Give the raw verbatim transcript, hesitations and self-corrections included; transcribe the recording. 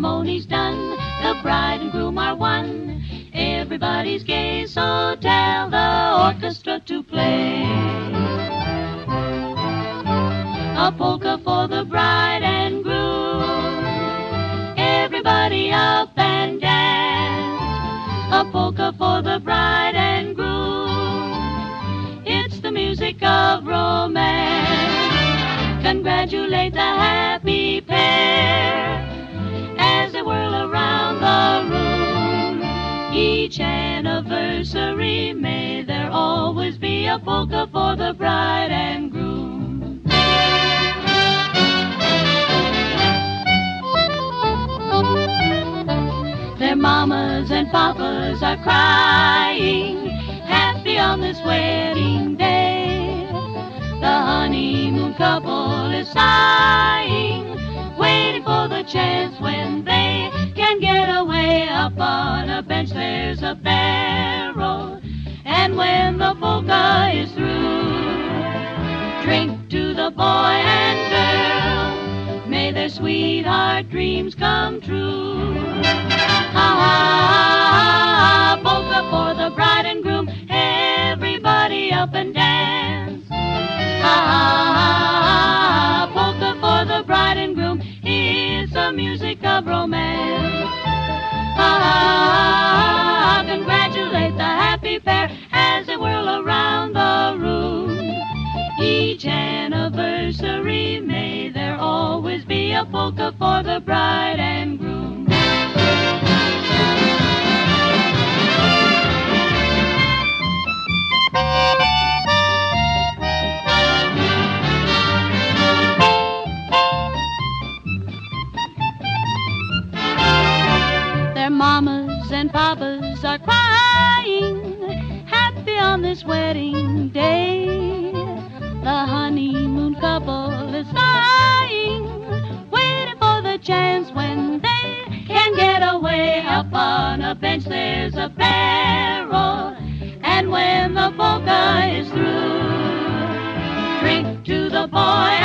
ceremony's done, the bride and groom are one. Everybody's gay, so tell the orchestra to play a polka for the bride and groom. Everybody up and dance, a polka for the bride and groom. It's the music of romance. Congratulate the happy pair as they whirl around the room. Each anniversary, may there always be a polka for the bride and groom. Their mamas and papas are crying, happy on this wedding day. The honeymoon couple is sighing, waiting for the chance when they can get away. Up on a bench there's a barrel, and when the polka is through, drink to the boy and girl, may their sweetheart dreams come true. Ha ha ha, polka for the bride and groom, everybody up and dance. Ha ha ha, polka for the bride and groom, it's the music of romance. Ha ha ha, congratulate the happy pair as they whirl around the room. Each anniversary, may there always be a polka for the bride and groom. Their mamas and papas are crying, happy on this wedding day. The honeymoon couple is sighing, waiting for the chance when they can get away. Up on a bench there's a barrel, and when the polka is through, drink to the boy